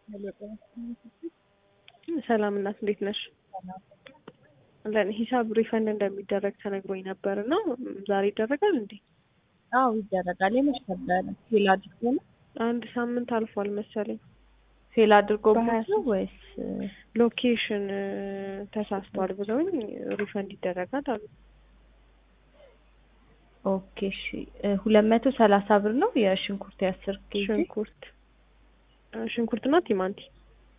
ሰላም እናት እንዴት ነሽ? ለኔ ሂሳብ ሪፈንድ እንደሚደረግ ተነግሮኝ ነበርና ዛሬ ይደረጋል እንዴ? አዎ ይደረጋል። የመች ነበረ? ፌል አድርጎ ነው? አንድ ሳምንት አልፏል መሰለኝ። ፌል አድርጎበት ነው ወይስ ሎኬሽን ተሳስቷል ብለውኝ ሪፈንድ ይደረጋል አሉ። ኦኬ እሺ 230 ብር ነው የሽንኩርት 10 ኬጂ። ሽንኩርትና ቲማቲም።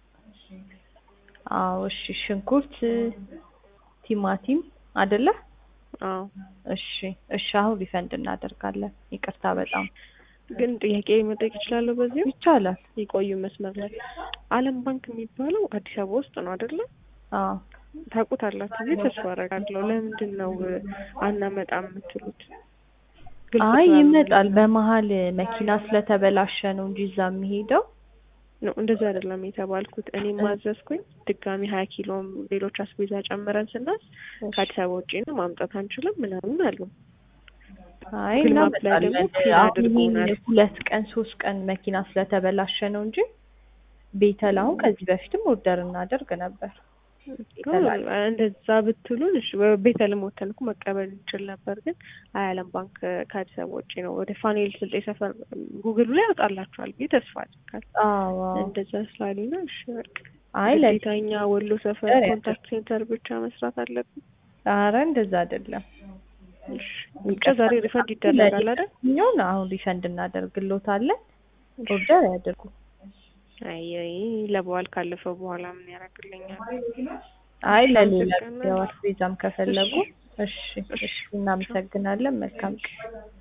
አዎ እሺ ሽንኩርት ቲማቲም አይደለ? አዎ እሺ አሁን ሪፈንድ እናደርጋለን። ይቅርታ በጣም ግን ጥያቄ መጠየቅ እችላለሁ? በዚህ ይቻላል። ይቆዩ መስመር ላይ ዓለም ባንክ የሚባለው አዲስ አበባ ውስጥ ነው አይደለ? አዎ ታውቁታላችሁ ብዬ ተስፋ አደርጋለሁ። ለምንድን ነው አናመጣም የምትሉት? አይ ይመጣል። በመሀል መኪና ስለተበላሸ ነው እንጂ እዛ የሚሄደው ነው። እንደዛ አይደለም የተባልኩት። እኔ ማዘዝኩኝ ድጋሚ 20 ኪሎ ሌሎች አስቤዛ ጨምረን ስናስ ከአዲስ አበባ ውጪ ነው ማምጣት አንችልም ምናምን አሉ። አይ እናመጣለን። አሁን 2 ቀን 3 ቀን መኪና ስለተበላሸ ነው እንጂ ቤተል አሁን ከዚህ በፊትም ኦርደር እናደርግ ነበር። እንደዛ ብትሉን እሺ ቤተልም ወተን እኮ መቀበል እንችል ነበር። ግን ዓለም ባንክ ከአዲስ አበባ ውጪ ነው። ወደ ፋኔል ስልጤ ሰፈር ጉግሉ ላይ ያወጣላችኋል ብዬ ተስፋ አድርጋለሁ። አዎ እንደዛ ስላሉና እሺ በቃ አይ ለታኛ ወሎ ሰፈር ኮንታክት ሴንተር ብቻ መስራት አለብን። ኧረ እንደዛ አይደለም። ብቻ ዛሬ ሪፈንድ ይደረጋል አይደል? እኛው አሁን ሪፈንድ እናደርግልዎታለን። ኦርደር ያድርጉ። አይ ለበዓል ካለፈው በኋላ ምን ያደርግልኛል? አይ ለሌላ ያው አስቤዛም ከፈለጉ እሺ እናመሰግናለን። መልካም ቀን